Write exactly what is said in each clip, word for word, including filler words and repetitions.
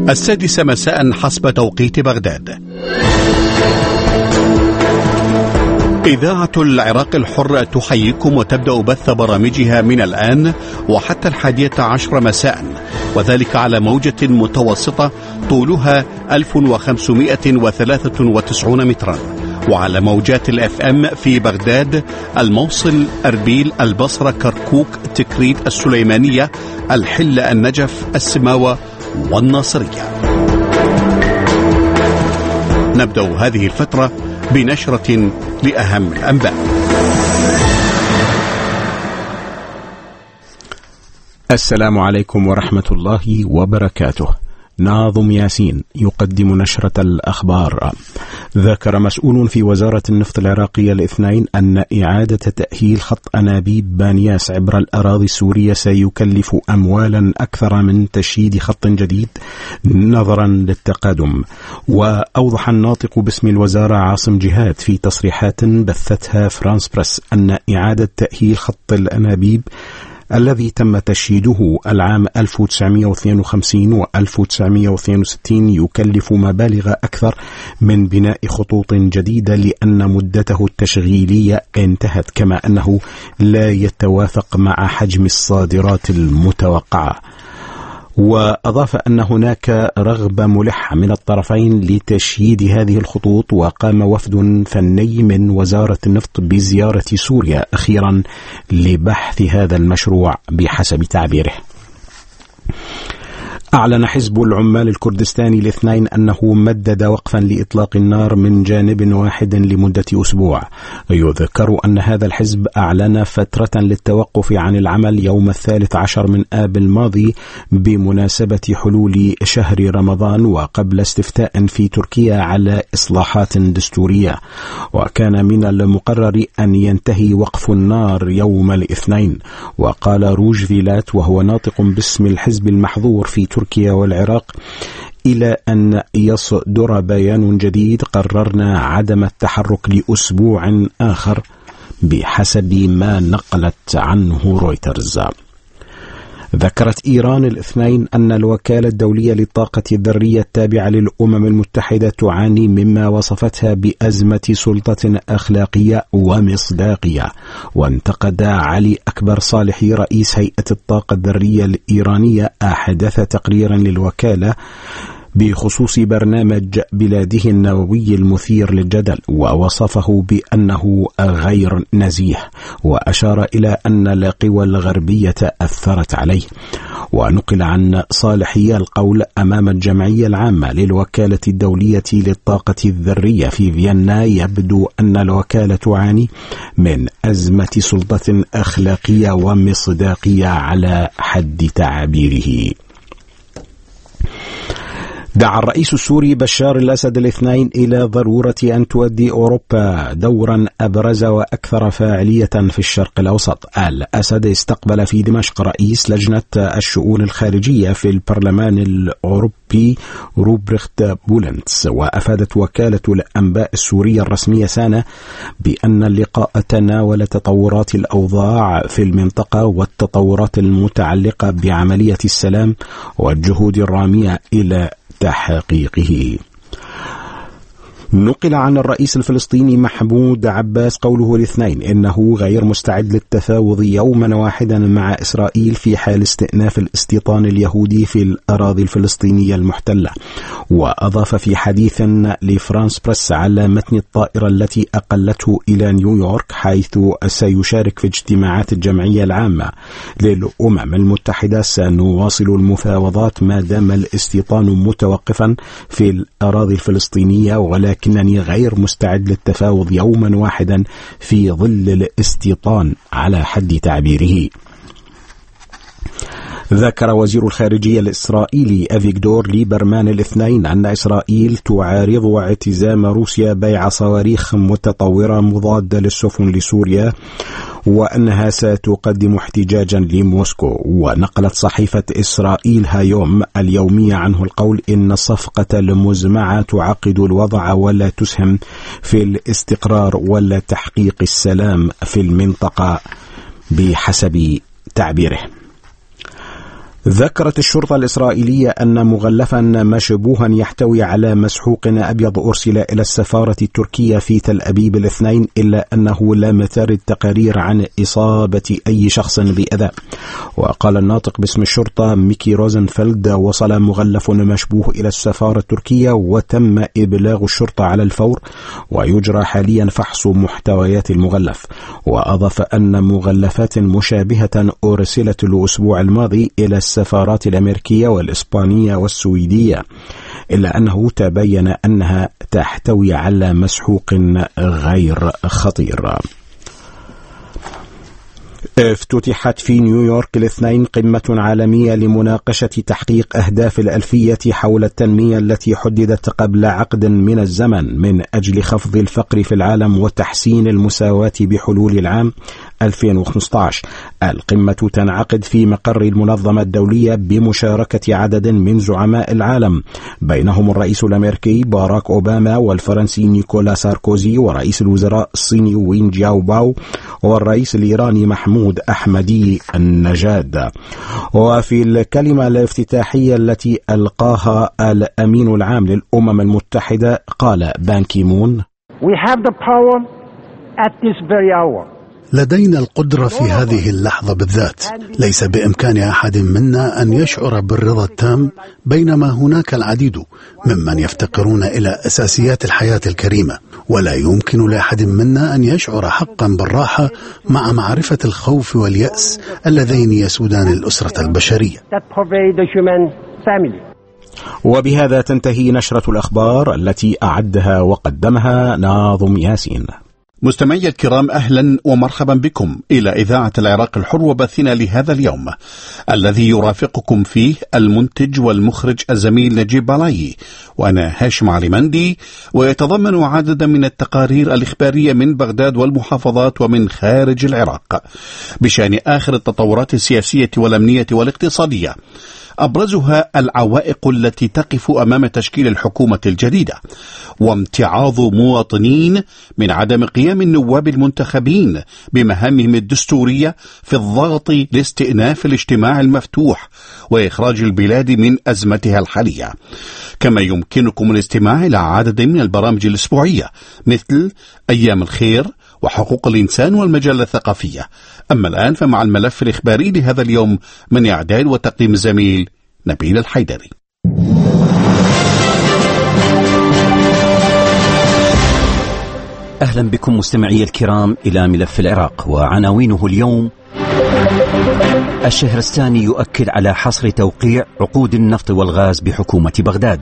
السادسة مساء حسب توقيت بغداد. إذاعة العراق الحر تحييكم وتبدأ بث برامجها من الآن وحتى الحادية عشر مساء، وذلك على موجة متوسطة طولها ألف وخمسمائة وثلاثة وتسعين مترا، وعلى موجات الاف ام في بغداد، الموصل، أربيل، البصرة، كركوك، تكريت، السليمانية، الحلة، النجف، السماوة والناصرية. نبدأ هذه الفترة بنشرة لأهم الأنباء. السلام عليكم ورحمة الله وبركاته. ناظم ياسين يقدم نشرة الأخبار. ذكر مسؤول في وزارة النفط العراقية الاثنين أن إعادة تأهيل خط أنابيب بانياس عبر الأراضي السورية سيكلف أموالا أكثر من تشييد خط جديد نظرا للتقادم. وأوضح الناطق باسم الوزارة عاصم جهاد في تصريحات بثتها فرانس بريس أن إعادة تأهيل خط الأنابيب الذي تم تشييده العام ألف وتسعمائة واثنين وخمسين و ألف وتسعمائة واثنين وستين يكلف مبالغ أكثر من بناء خطوط جديدة لأن مدته التشغيلية انتهت، كما أنه لا يتوافق مع حجم الصادرات المتوقعة. وأضاف أن هناك رغبة ملحة من الطرفين لتشييد هذه الخطوط، وقام وفد فني من وزارة النفط بزيارة سوريا أخيرا لبحث هذا المشروع بحسب تعبيره. أعلن حزب العمال الكردستاني الاثنين أنه مدد وقفا لإطلاق النار من جانب واحد لمدة أسبوع. يذكر أن هذا الحزب أعلن فترة للتوقف عن العمل يوم الثالث عشر من آب الماضي بمناسبة حلول شهر رمضان وقبل استفتاء في تركيا على إصلاحات دستورية، وكان من المقرر أن ينتهي وقف النار يوم الاثنين. وقال روجفيلات وهو ناطق باسم الحزب المحظور في تركيا والعراق: إلى أن يصدر بيان جديد قررنا عدم التحرك لأسبوع آخر، بحسب ما نقلت عنه رويترز. ذكرت إيران الاثنين أن الوكالة الدولية للطاقة الذرية التابعة للأمم المتحدة تعاني مما وصفتها بأزمة سلطة أخلاقية ومصداقية. وانتقد علي أكبر صالحي رئيس هيئة الطاقة الذرية الإيرانية أحدث تقريرا للوكالة بخصوص برنامج بلاده النووي المثير للجدل، ووصفه بأنه غير نزيه، وأشار إلى أن القوى الغربية أثرت عليه. ونقل عن صالحي القول أمام الجمعية العامة للوكالة الدولية للطاقة الذرية في فيينا: يبدو أن الوكالة تعاني من أزمة سلطة أخلاقية ومصداقية على حد تعبيره. دعا الرئيس السوري بشار الأسد الاثنين إلى ضرورة أن تؤدي أوروبا دورا أبرز وأكثر فاعلية في الشرق الأوسط. الأسد استقبل في دمشق رئيس لجنة الشؤون الخارجية في البرلمان الأوروبي روبرخت بولنتس. وأفادت وكالة الأنباء السورية الرسمية سانا بأن اللقاء تناول تطورات الأوضاع في المنطقة والتطورات المتعلقة بعملية السلام والجهود الرامية إلى تحقيقه. نقل عن الرئيس الفلسطيني محمود عباس قوله الاثنين إنه غير مستعد للتفاوض يوما واحدا مع إسرائيل في حال استئناف الاستيطان اليهودي في الأراضي الفلسطينية المحتلة. وأضاف في حديث لفرانس بريس على متن الطائرة التي أقلته إلى نيويورك حيث سيشارك في اجتماعات الجمعية العامة للأمم المتحدة: سنواصل المفاوضات ما دام الاستيطان متوقفا في الأراضي الفلسطينية، ولكن لكنني غير مستعد للتفاوض يوما واحدا في ظل الاستيطان على حد تعبيره. ذكر وزير الخارجية الإسرائيلي أفيغدور ليبرمان الاثنين أن إسرائيل تعارض اعتزام روسيا بيع صواريخ متطورة مضادة للسفن لسوريا، وأنها ستقدم احتجاجا لموسكو. ونقلت صحيفة إسرائيل هايوم اليومية عنه القول إن الصفقة المزمعة تعقد الوضع ولا تسهم في الاستقرار ولا تحقيق السلام في المنطقة بحسب تعبيره. ذكرت الشرطة الإسرائيلية أن مغلفا مشبوها يحتوي على مسحوق أبيض أرسل إلى السفارة التركية في تل أبيب الاثنين، إلا أنه لم ترد تقارير عن إصابة أي شخص بأذى. وقال الناطق باسم الشرطة ميكي روزنفيلد: وصل مغلف مشبوه إلى السفارة التركية وتم إبلاغ الشرطة على الفور، ويجرى حاليا فحص محتويات المغلف. وأضاف أن مغلفات مشابهة أرسلت الأسبوع الماضي إلى السفارات الأمريكية والإسبانية والسويدية، إلا أنه تبين أنها تحتوي على مسحوق غير خطير. افتتحت في نيويورك الاثنين قمة عالمية لمناقشة تحقيق أهداف الألفية حول التنمية التي حددت قبل عقد من الزمن من أجل خفض الفقر في العالم وتحسين المساواة بحلول العام ألفين وخمسة عشر. القمة تنعقد في مقر المنظمة الدولية بمشاركة عدد من زعماء العالم، بينهم الرئيس الأمريكي باراك أوباما والفرنسي نيكولا ساركوزي ورئيس الوزراء الصيني وين جاو باو والرئيس الإيراني محمود أحمدي النجاد. وفي الكلمة الافتتاحية التي ألقاها الأمين العام للأمم المتحدة قال بان كي مون: We have the power at this very hour. لدينا القدرة في هذه اللحظة بالذات. ليس بإمكان أحد منا أن يشعر بالرضا التام، بينما هناك العديد ممن يفتقرون إلى أساسيات الحياة الكريمة، ولا يمكن لأحد منا أن يشعر حقا بالراحة مع معرفة الخوف واليأس اللذين يسودان الأسرة البشرية. وبهذا تنتهي نشرة الأخبار التي أعدها وقدمها ناظم ياسين. مستمعي الكرام، أهلا ومرحبا بكم إلى إذاعة العراق الحر وبثنا لهذا اليوم الذي يرافقكم فيه المنتج والمخرج الزميل نجيب بالاي، وأنا هاشم علي مندي، ويتضمن عددا من التقارير الإخبارية من بغداد والمحافظات ومن خارج العراق بشأن آخر التطورات السياسية والأمنية والاقتصادية، أبرزها العوائق التي تقف أمام تشكيل الحكومة الجديدة، وامتعاض مواطنين من عدم قيام النواب المنتخبين بمهامهم الدستورية في الضغط لاستئناف الاجتماع المفتوح وإخراج البلاد من أزمتها الحالية. كما يمكنكم الاستماع إلى عدد من البرامج الأسبوعية مثل أيام الخير وحقوق الإنسان والمجلة الثقافية. أما الآن فمع الملف الإخباري لهذا اليوم من إعداد وتقديم الزميل نبيل الحيدري. أهلا بكم مستمعي الكرام إلى ملف العراق وعناوينه اليوم: الشهرستاني يؤكد على حصر توقيع عقود النفط والغاز بحكومة بغداد.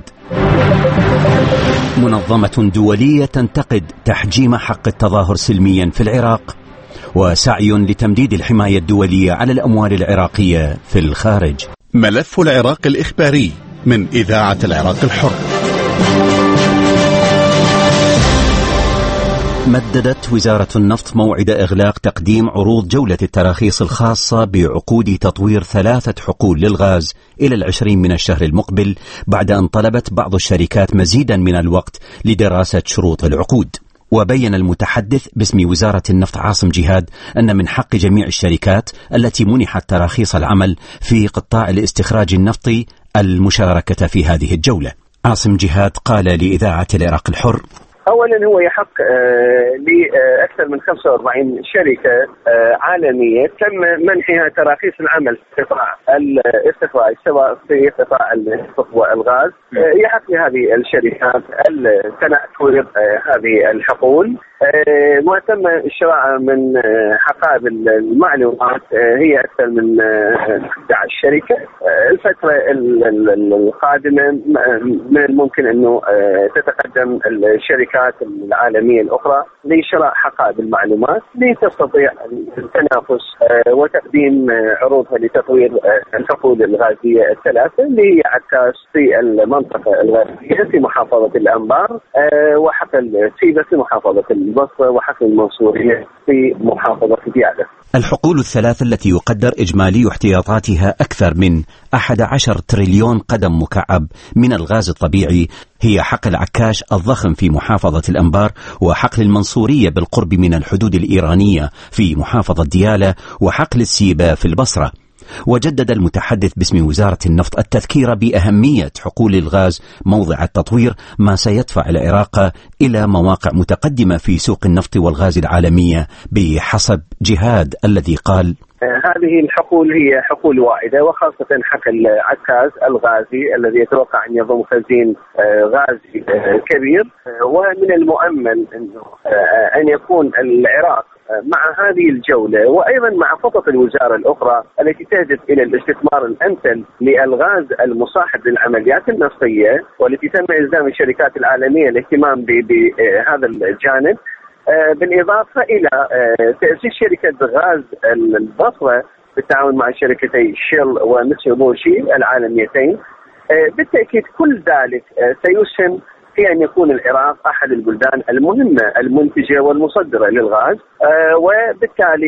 منظمة دولية تنتقد تحجيم حق التظاهر سلميا في العراق. وسعي لتمديد الحماية الدولية على الأموال العراقية في الخارج. ملف العراق الإخباري من إذاعة العراق الحر. مددت وزارة النفط موعد إغلاق تقديم عروض جولة التراخيص الخاصة بعقود تطوير ثلاثة حقول للغاز إلى العشرين من الشهر المقبل، بعد أن طلبت بعض الشركات مزيدا من الوقت لدراسة شروط العقود. وبين المتحدث باسم وزارة النفط عاصم جهاد أن من حق جميع الشركات التي منحت تراخيص العمل في قطاع الاستخراج النفطي المشاركة في هذه الجولة. عاصم جهاد قال لإذاعة العراق الحر: أولا هو يحق لأكثر من خمسة وأربعين شركة عالمية تم منحها تراخيص العمل في قطاع الاستخراج سواء في قطاع النفط والغاز. يحق لهذه الشركات تناول هذه الحقول، وتم الشراء من حقائب المعلومات هي أكثر من أحد عشر شركة. الفترة القادمة من الممكن أنه تتقدم الشركات العالمية الأخرى لشراء حقائب المعلومات لتستطيع التنافس وتقديم عروضها لتطوير الحقول الغازية الثلاثة اللي هي عكاش في المنطقة الغازية في محافظة الأنبار، وحقل سيبة في محافظة البصرة، وحقل المنصورية في محافظة ديالى. الحقول الثلاثة التي يقدر إجمالي احتياطاتها أكثر من أحد عشر تريليون قدم مكعب من الغاز الطبيعي هي حقل عكاش الضخم في محافظة الأنبار، وحقل المنصورية بالقرب من الحدود الإيرانية في محافظة ديالى، وحقل السيبة في البصرة. وجدد المتحدث باسم وزارة النفط التذكير بأهمية حقول الغاز موضع التطوير، ما سيدفع العراق إلى مواقع متقدمة في سوق النفط والغاز العالمية بحسب جهاد الذي قال: هذه الحقول هي حقول واعدة، وخاصة حقل عكاز الغازي الذي يتوقع أن يضم خزين غازي كبير، ومن المؤمن أن يكون العراق مع هذه الجولة وأيضا مع خطط الوزارة الأخرى التي تهدف إلى الاستثمار الأمثل للغاز المصاحب للعمليات النفطية، والتي تم إلزام الشركات العالمية الاهتمام بهذا الجانب، بالإضافة إلى تأسيس شركة غاز البصرة بالتعاون مع شركتي شيل وميتسوبيشي العالميتين. بالتأكيد كل ذلك سيسهم في أن يكون العراق أحد البلدان المهمة المنتجة والمصدرة للغاز، وبالتالي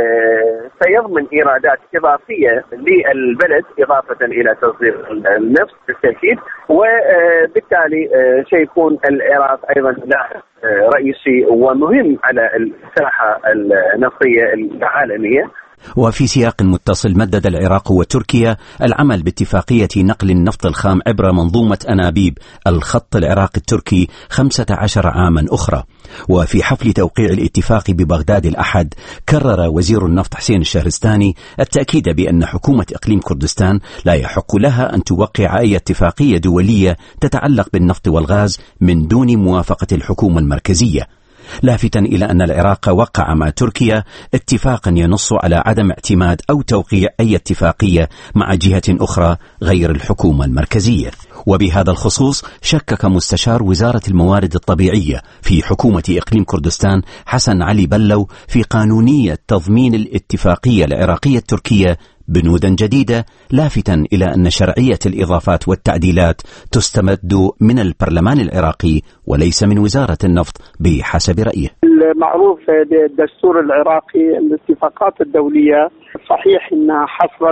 سيضمن إيرادات إضافية للبلد إضافة إلى تصدير النفط بالتأكيد، وبالتالي سيكون العراق أيضا لاعب رئيسي ومهم على الساحة النفطية العالمية. وفي سياق متصل مدد العراق وتركيا العمل باتفاقية نقل النفط الخام عبر منظومة أنابيب الخط العراقي التركي خمسة عشر عاما أخرى. وفي حفل توقيع الاتفاق ببغداد الأحد كرر وزير النفط حسين الشهرستاني التأكيد بأن حكومة إقليم كردستان لا يحق لها أن توقع أي اتفاقية دولية تتعلق بالنفط والغاز من دون موافقة الحكومة المركزية، لافتا إلى أن العراق وقع مع تركيا اتفاقا ينص على عدم اعتماد أو توقيع أي اتفاقية مع جهة أخرى غير الحكومة المركزية. وبهذا الخصوص شكك مستشار وزارة الموارد الطبيعية في حكومة إقليم كردستان حسن علي بلو في قانونية تضمين الاتفاقية العراقية التركية بنودا جديدة، لافتا إلى أن شرعية الإضافات والتعديلات تستمد من البرلمان العراقي وليس من وزارة النفط بحسب رأيه. المعروف بالدستور العراقي الاتفاقات الدولية صحيح أنها حصرا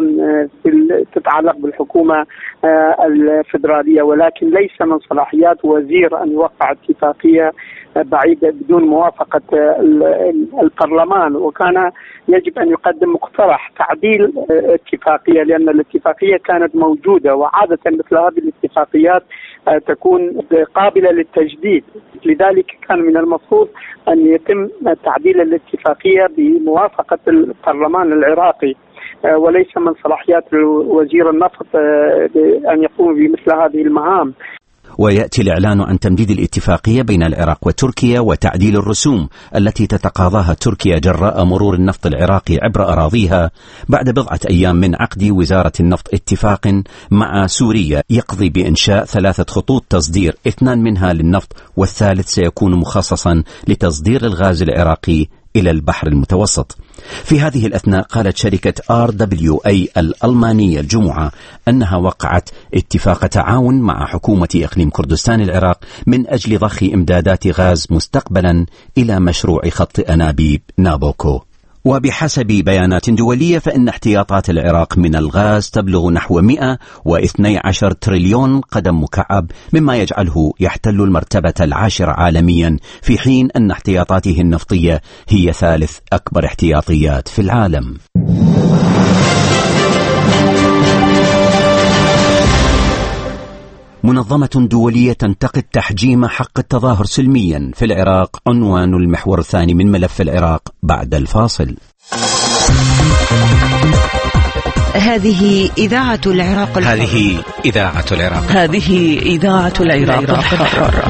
تتعلق بالحكومة الفدرالية، ولكن ليس من صلاحيات وزير أن يوقع اتفاقية بعيدة بدون موافقة البرلمان، وكان يجب أن يقدم مقترح تعديل اتفاقية لأن الاتفاقية كانت موجودة، وعادة مثل هذه الاتفاقيات تكون قابلة للتجديد، لذلك كان من المفروض أن يتم تعديل الاتفاقية بموافقة البرلمان العراقي، وليس من صلاحيات وزير النفط أن يقوم بمثل هذه المهام. ويأتي الإعلان عن تمديد الاتفاقية بين العراق وتركيا وتعديل الرسوم التي تتقاضاها تركيا جراء مرور النفط العراقي عبر أراضيها بعد بضعة أيام من عقد وزارة النفط اتفاق مع سوريا يقضي بإنشاء ثلاثة خطوط تصدير، اثنان منها للنفط والثالث سيكون مخصصا لتصدير الغاز العراقي إلى البحر المتوسط. في هذه الأثناء قالت شركة آر دبليو إيه الألمانية الجمعة أنها وقعت اتفاق تعاون مع حكومة إقليم كردستان العراق من أجل ضخ إمدادات غاز مستقبلا إلى مشروع خط أنابيب نابوكو. وبحسب بيانات دولية فإن احتياطات العراق من الغاز تبلغ نحو مئة واثني عشر تريليون قدم مكعب، مما يجعله يحتل المرتبة العاشرة عالميا، في حين أن احتياطاته النفطية هي ثالث أكبر احتياطيات في العالم. منظمة دولية تنتقد تحجيم حق التظاهر سلميا في العراق، عنوان المحور الثاني من ملف العراق بعد الفاصل. هذه إذاعة العراق الحر. هذه إذاعة العراق. هذه إذاعة العراق الحر.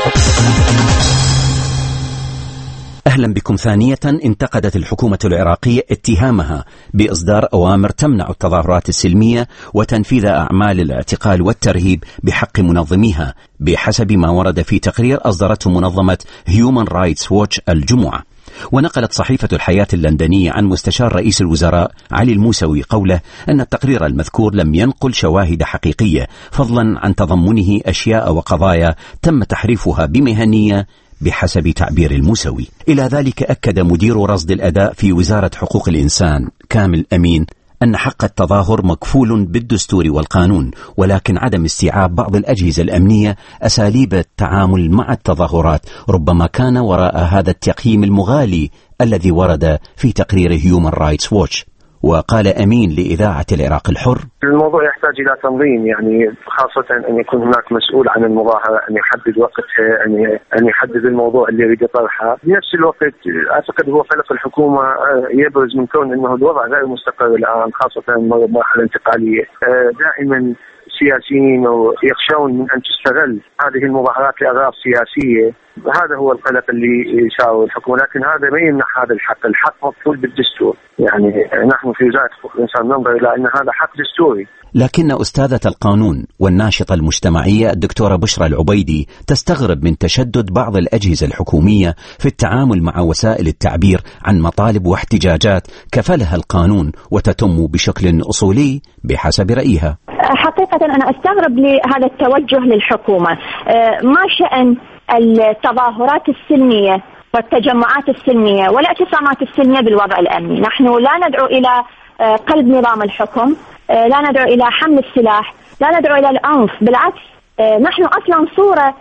أهلا بكم ثانية. انتقدت الحكومة العراقية اتهامها بإصدار أوامر تمنع التظاهرات السلمية وتنفيذ أعمال الاعتقال والترهيب بحق منظميها بحسب ما ورد في تقرير أصدرته منظمة Human Rights Watch الجمعة. ونقلت صحيفة الحياة اللندنية عن مستشار رئيس الوزراء علي الموسوي قوله أن التقرير المذكور لم ينقل شواهد حقيقية، فضلا عن تضمنه أشياء وقضايا تم تحريفها بمهنية بحسب تعبير الموسوي. إلى ذلك أكد مدير رصد الأداء في وزارة حقوق الإنسان كامل أمين أن حق التظاهر مكفول بالدستور والقانون، ولكن عدم استيعاب بعض الأجهزة الأمنية أساليب التعامل مع التظاهرات ربما كان وراء هذا التقييم المغالي الذي ورد في تقرير Human Rights Watch. وقال أمين لإذاعة العراق الحر: الموضوع يحتاج إلى تنظيم، يعني خاصة أن يكون هناك مسؤول عن المظاهرة، أن يحدد وقتها، أن يحدد الموضوع اللي يريد يطرحه. بنفس الوقت أعتقد هو قلق الحكومة يبرز من كون أنه الوضع غير مستقر الآن، خاصة مرحلة انتقالية. دائما السياسيين يخشون من أن تستغل هذه المظاهرات لأغراض سياسية. هذا هو القلق اللي يشاور الحكومة، لكن هذا ما يمنع هذا الحق. الحق مطلوب بالدستور، يعني نحن في وزارة حقوق الإنسان ننظر إلى أن هذا حق دستوري. لكن أستاذة القانون والناشطة المجتمعية الدكتورة بشرى العبيدي تستغرب من تشدد بعض الأجهزة الحكومية في التعامل مع وسائل التعبير عن مطالب واحتجاجات كفلها القانون وتتم بشكل أصولي بحسب رأيها. حقيقة أنا أستغرب لهذا التوجه للحكومة. ما شأن التظاهرات السلمية والتجمعات السلمية والاعتصامات السلمية بالوضع الأمني؟ نحن لا ندعو إلى قلب نظام الحكم، لا ندعو إلى حمل السلاح، لا ندعو إلى العنف، بالعكس نحن أصلا صورة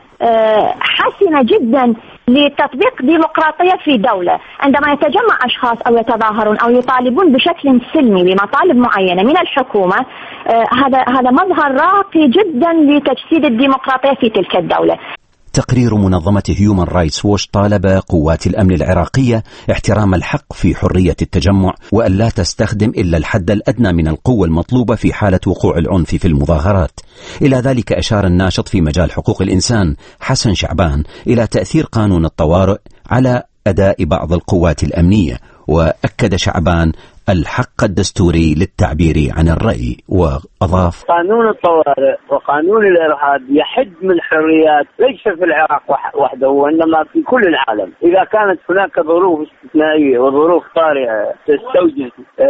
حسنة جدا لتطبيق ديمقراطية في دولة. عندما يتجمع أشخاص أو يتظاهرون أو يطالبون بشكل سلمي بمطالب معينة من الحكومة، هذا هذا مظهر راقي جدا لتجسيد الديمقراطية في تلك الدولة. تقرير منظمة هيومن رايتس ووتش طالب قوات الأمن العراقية احترام الحق في حرية التجمع وأن لا تستخدم إلا الحد الأدنى من القوة المطلوبة في حالة وقوع العنف في المظاهرات. إلى ذلك أشار الناشط في مجال حقوق الإنسان حسن شعبان إلى تأثير قانون الطوارئ على أداء بعض القوات الأمنية، وأكد شعبان الحق الدستوري للتعبير عن الرأي، وأضاف: قانون الطوارئ وقانون الإرهاب يحد من الحريات ليس في العراق وحده وإنما في كل العالم. إذا كانت هناك ظروف استثنائية وظروف طارئة تستوجب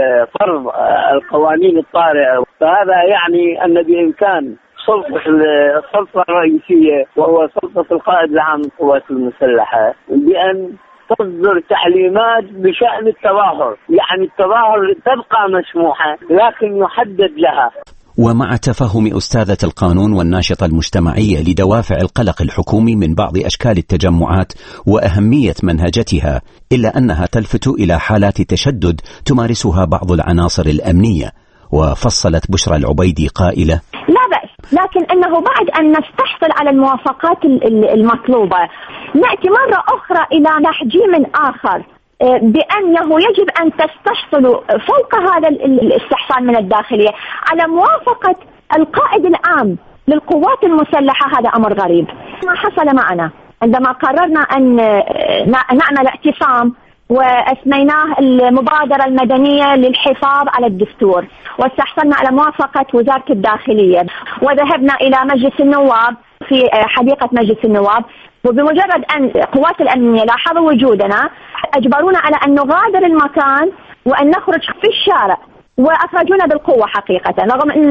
فرض القوانين الطارئة، فهذا يعني أن بإمكان سلطة السلطة الرئيسية وهو سلطة القائد العام للقوات المسلحة بأن تصدر تعليمات بشأن التظاهر، يعني التظاهر تبقى مسموحة لكن يحدد لها. ومع تفهم أستاذة القانون والناشطة المجتمعية لدوافع القلق الحكومي من بعض أشكال التجمعات وأهمية منهجتها، إلا أنها تلفت إلى حالات تشدد تمارسها بعض العناصر الأمنية. وفصلت بشرى العبيدي قائلة: لا بأس، لكن أنه بعد أن نستحصل على الموافقات المطلوبة نأتي مرة أخرى إلى تحجيم آخر بأنه يجب أن تستحصلوا فوق هذا الاستحصال من الداخلية على موافقة القائد العام للقوات المسلحة. هذا أمر غريب. ما حصل معنا عندما قررنا أن نعمل اعتصام وأسميناه المبادرة المدنية للحفاظ على الدستور، واستحصلنا على موافقة وزارة الداخلية، وذهبنا إلى مجلس النواب في حديقة مجلس النواب، وبمجرد أن قوات الأمنية لاحظوا وجودنا أجبرونا على أن نغادر المكان وأن نخرج في الشارع، وأخرجونا بالقوة حقيقة، رغم أن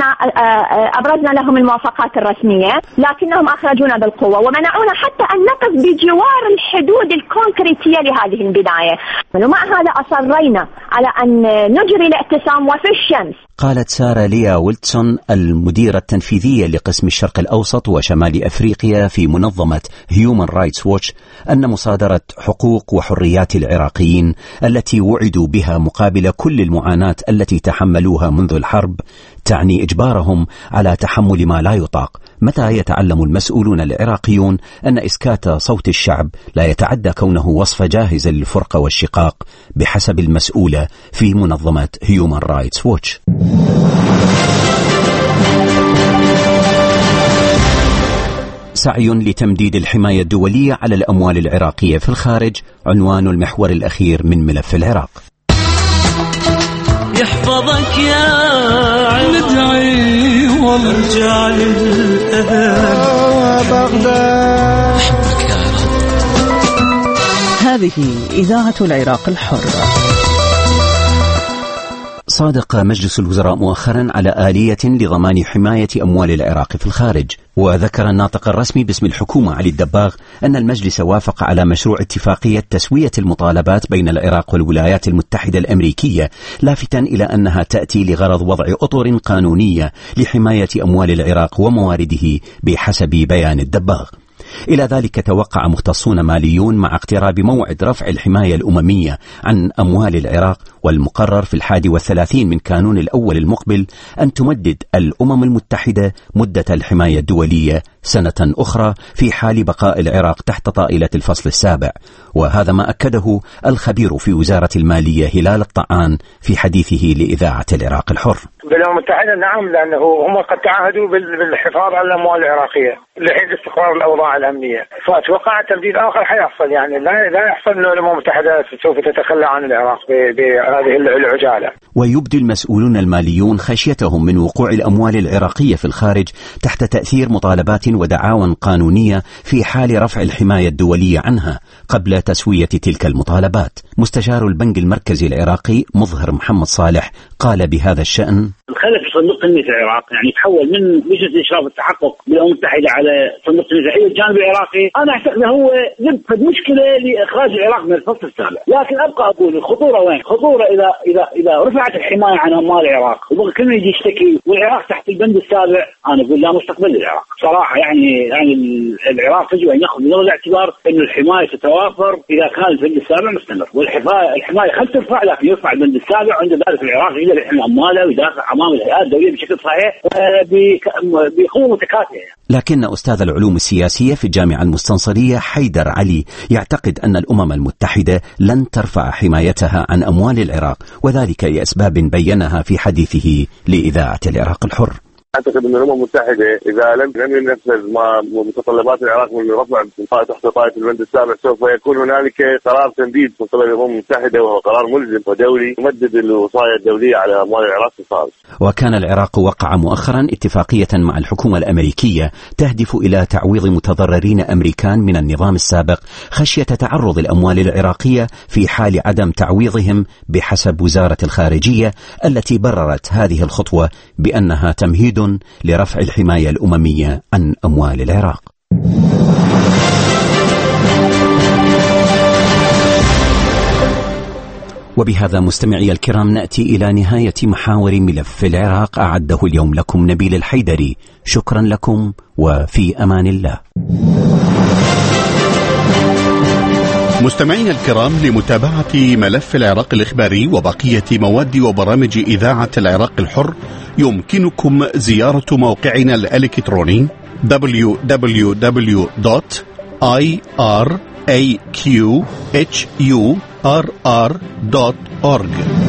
أبرزنا لهم الموافقات الرسمية لكنهم أخرجونا بالقوة ومنعونا حتى أن نقف بجوار الحدود الكونكريتية لهذه البداية. ومع هذا أصرينا على أن نجري الاعتصام وفي الشمس. قالت سارة ليا ويلتسون المديرة التنفيذية لقسم الشرق الأوسط وشمال أفريقيا في منظمة هيومن رايتس ووتش أن مصادرة حقوق وحريات العراقيين التي وعدوا بها مقابل كل المعاناة التي تحملوها منذ الحرب تعني إجبارهم على تحمل ما لا يطاق. متى يتعلم المسؤولون العراقيون أن إسكات صوت الشعب لا يتعدى كونه وصفة جاهزة للفرقة والشقاق بحسب المسؤولة في منظمة هيومن رايتس ووتش. سعي لتمديد الحماية الدولية على الأموال العراقية في الخارج عنوان المحور الأخير من ملف العراق. يحفظك يا ندعي وارجع للأهل بغداد. هذه إذاعة العراق الحرة. صادق مجلس الوزراء مؤخرا على آلية لضمان حماية أموال العراق في الخارج، وذكر الناطق الرسمي باسم الحكومة علي الدباغ أن المجلس وافق على مشروع اتفاقية تسوية المطالبات بين العراق والولايات المتحدة الأمريكية، لافتا إلى أنها تأتي لغرض وضع أطر قانونية لحماية أموال العراق وموارده بحسب بيان الدباغ. إلى ذلك توقع مختصون ماليون مع اقتراب موعد رفع الحماية الأممية عن أموال العراق والمقرر في الحادي والثلاثين من كانون الأول المقبل أن تمدد الأمم المتحدة مدة الحماية الدولية سنة أخرى في حال بقاء العراق تحت طائلة الفصل السابع، وهذا ما أكده الخبير في وزارة المالية هلال الطعان في حديثه لإذاعة العراق الحر. بالأمم المتحدة نعم، لأنه هم قد تعهدوا بالحفاظ على الأموال العراقية لحين استقرار الأوضاع الأمنية، فأتوقع تمديد آخر حيحصل، يعني لا لا يحصل أن الأمم المتحدة سوف تتخلى عن العراق بهذه العجالة. ويبدي المسؤولون الماليون خشيتهم من وقوع الأموال العراقية في الخارج تحت تأثير مطالبات ودعاوى قانونية في حال رفع الحماية الدولية عنها قبل تسوية تلك المطالبات. مستشار البنك المركزي العراقي مظهر محمد صالح قال بهذا الشأن: الخلف صندوق التنمية في العراق يعني تحول من مجلس إشراف التحقق بالأمم المتحدة على صندوق التنمية إلى الجانب العراقي. أنا أعتقد هو ضد مشكلة لإخراج العراق من الفصل السابع، لكن أبقى أقول الخطورة وين؟ خطورة إذا إذا إذا رفعت الحماية عن أموال العراق وبقى كل يجي يشتكي والعراق تحت البند السابع، أنا أقول لا مستقبل للعراق صراحة. يعني يعني العراق يجب أن يأخذ بنظر الاعتبار أن الحماية تتوافر إذا كان البند السابع مستمر، والحماية الحماية خل ترفع لكن يرفع البند السابع، عند ذلك العراق يقدر يحمي أمواله ويدافع أمام الهيئات الدولية بشكل صحيح بقوة متكافئة. لكن أستاذ العلوم السياسية في الجامعة المستنصرية حيدر علي يعتقد أن الأمم المتحدة لن ترفع حمايتها عن أموال العراق، وذلك لأسباب بينها في حديثه لإذاعة العراق الحر. أعتقد أن الأمم المتحدة إذا لم لم ينفذ ما متطلبات العراق من رفع تحت طائلة البند السابع سوف يكون هنالك قرار تمديد من قبل الأمم المتحدة، وهو قرار ملزم ودولي يمدد الوصايا الدولية على أموال العراق في الخارج. وكان العراق وقع مؤخرا اتفاقية مع الحكومة الأمريكية تهدف إلى تعويض متضررين أمريكان من النظام السابق خشية تعرض الأموال العراقية في حال عدم تعويضهم بحسب وزارة الخارجية، التي بررت هذه الخطوة بأنها تمهيد لرفع الحماية الأممية عن أموال العراق. وبهذا مستمعي الكرام نأتي إلى نهاية محاور ملف العراق أعده اليوم لكم نبيل الحيدري. شكرا لكم وفي أمان الله. مستمعينا الكرام، لمتابعة ملف العراق الإخباري وبقية مواد وبرامج إذاعة العراق الحر يمكنكم زيارة موقعنا الإلكتروني دبليو دبليو دبليو دوت آي آر إيه كيو إتش يو آر آر دوت أورج.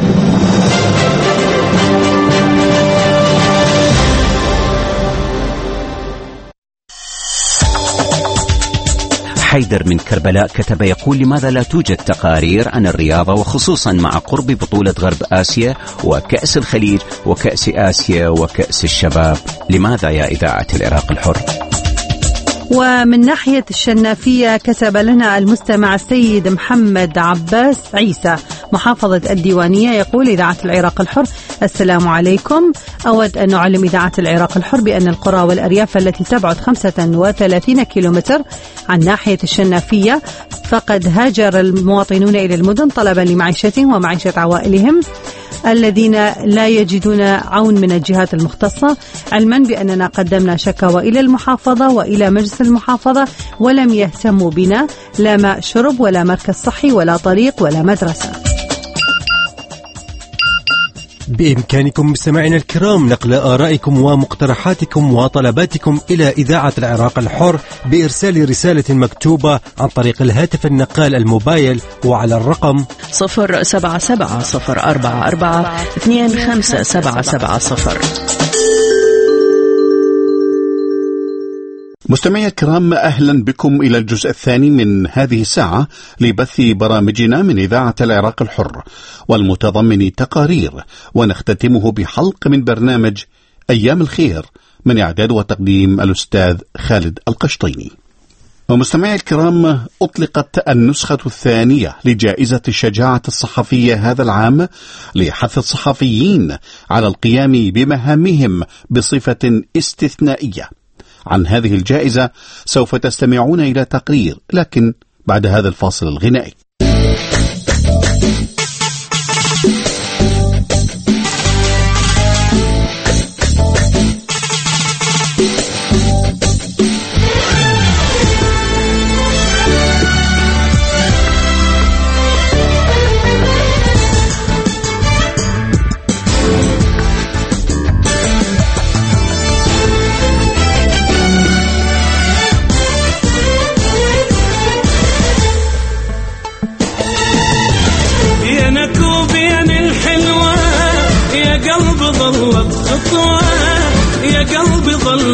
حيدر من كربلاء كتب يقول: لماذا لا توجد تقارير عن الرياضة، وخصوصا مع قرب بطولة غرب آسيا وكأس الخليج وكأس آسيا وكأس الشباب؟ لماذا يا إذاعة العراق الحر؟ ومن ناحية الشنافية كتب لنا المستمع السيد محمد عباس عيسى محافظة الديوانية، يقول: إذاعة العراق الحر، السلام عليكم. أود أن نعلم إذاعة العراق الحر بأن القرى والأرياف التي تبعد خمسة وثلاثين كيلومتر عن ناحية الشنافية فقد هاجر المواطنون إلى المدن طلبا لمعيشتهم ومعيشة عوائلهم الذين لا يجدون عون من الجهات المختصة، علما بأننا قدمنا شكاوى إلى المحافظة وإلى مجلس المحافظة ولم يهتموا بنا، لا ماء شرب ولا مركز صحي ولا طريق ولا مدرسة. بإمكانكم مستمعينا الكرام نقل آرائكم ومقترحاتكم وطلباتكم إلى إذاعة العراق الحر بإرسال رسالة مكتوبة عن طريق الهاتف النقال الموبايل وعلى الرقم صفر سبعة سبعة صفر أربعة أربعة اثنين خمسة سبعة سبعة صفر. مستمعي الكرام، أهلا بكم إلى الجزء الثاني من هذه الساعة لبث برامجنا من إذاعة العراق الحر والمتضمن تقارير، ونختتمه بحلقة من برنامج أيام الخير من إعداد وتقديم الأستاذ خالد القشطيني. ومستمعي الكرام، أطلقت النسخة الثانية لجائزة الشجاعة الصحفية هذا العام لحث الصحفيين على القيام بمهامهم بصفة استثنائية. عن هذه الجائزة سوف تستمعون إلى تقرير، لكن بعد هذا الفاصل الغنائي.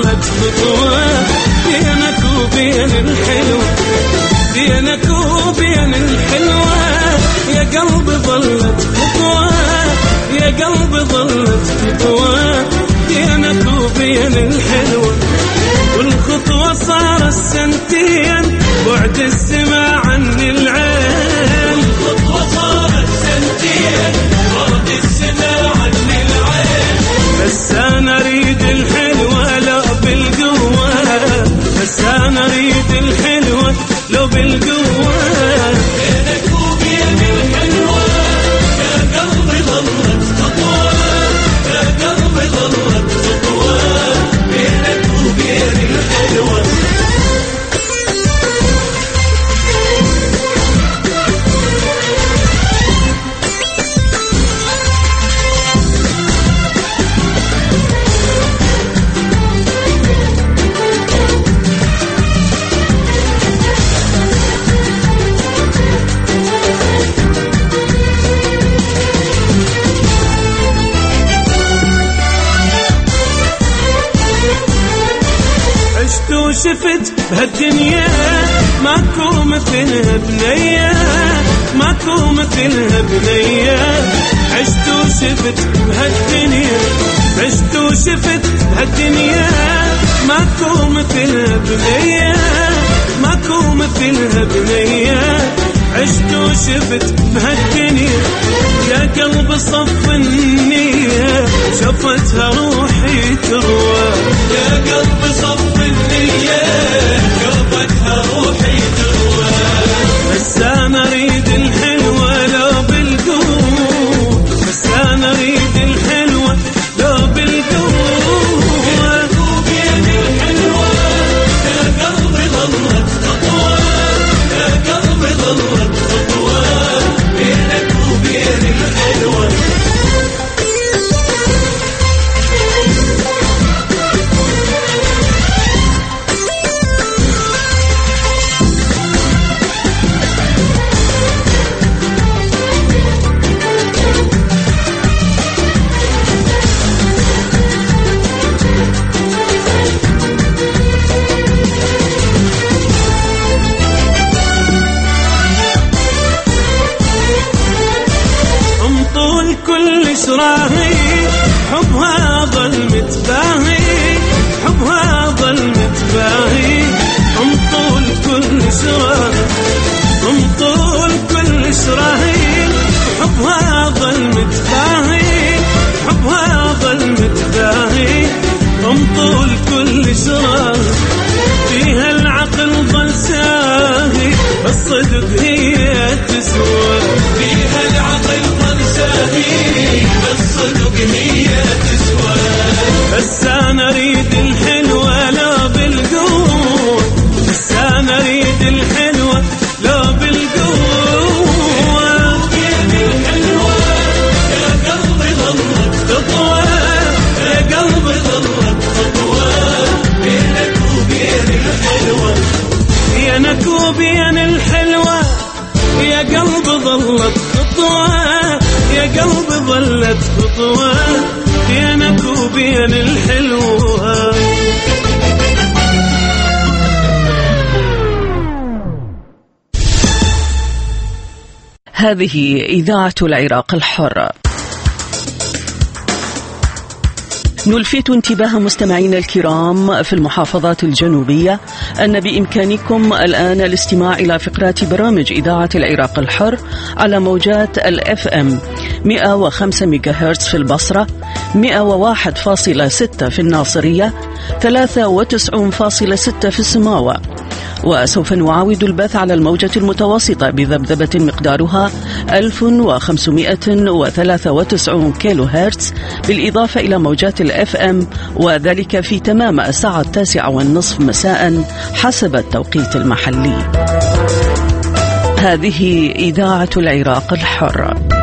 ظلت خطوة بينك وبين الحلوة، بينك وبين الحلوة يا قلبي ظلت خطوة، يا قلبي ظلت خطوة بينك وبين الحلوة. والخطوة صار السنتين بعد السماء عن العين، والخطوة صار السنتين بعد السماء عن العين. بس أنا أريد الحلوة لو بالقوة، بس أنا أريد الحلوة لو بالقوة. بينك وبين الحلوة يا قلبي ظلت خطوة، يا قلبي ظلت خطوة بينك وبين الحلوة. شفت بهالدنيا ماكو مثلها بنية، ماكو مثلها بنية. عشت وشفت بهالدنيا، عشت وشفت بهالدنيا ماكو مثلها بنية، ماكو مثلها بنية. عشت وشفت بهالدنيا يا قلب صف النية، شفتها روحي تروى، يا قلب صف النية شفتها روحي تروى. بس أنا أريد الحلوة لو بالقوة، بس أنا أريد الحلوة لو بالقوة. بين الحلوة يا قلبي ظلت خطوة، يا قلبي ظلت خطوة بينك وبين الحلوة. راهي حبها ظل متباهي، حبها ظل متباهي. ام طول كل شراهي، ام طول كل شراهي. حبها ظل متباهي، حبها ظل متباهي. ام طول كل شراهي فيها العقل ظل ساهي، الصدق هي تسوى. فيها العقل ظل ساهي، الصدق هي تسوى. بس أنا أريد الحلوة لو بالقوة، بس أنا أريد الحلوة لو بالقوة. بين الحلوة يا قلبي ظلت خطوة، يا قلبي ظلت خطوة بينك وبين الحلوة. بينك وبين الحلوة يا قلبي ظلت خطوة، يا قلبي ظلت خطوة بينك وبين الحلوة. هذه إذاعة العراق الحر. نلفت انتباه مستمعينا الكرام في المحافظات الجنوبية أن بإمكانكم الآن الاستماع إلى فقرات برامج إذاعة العراق الحر على موجات الإف إم مئة وخمسة ميجاهرتز في البصرة، مئة وواحد فاصلة ستة في الناصرية، ثلاثة وتسعين فاصلة ستة في السماوة. وسوف نعاود البث على الموجة المتوسطة بذبذبة مقدارها ألف وخمسمئة وثلاثة وتسعين كيلو هرتز، بالإضافة إلى موجات الإف إم، وذلك في تمام الساعة التاسعة والنصف مساء حسب التوقيت المحلي. هذه إذاعة العراق الحر.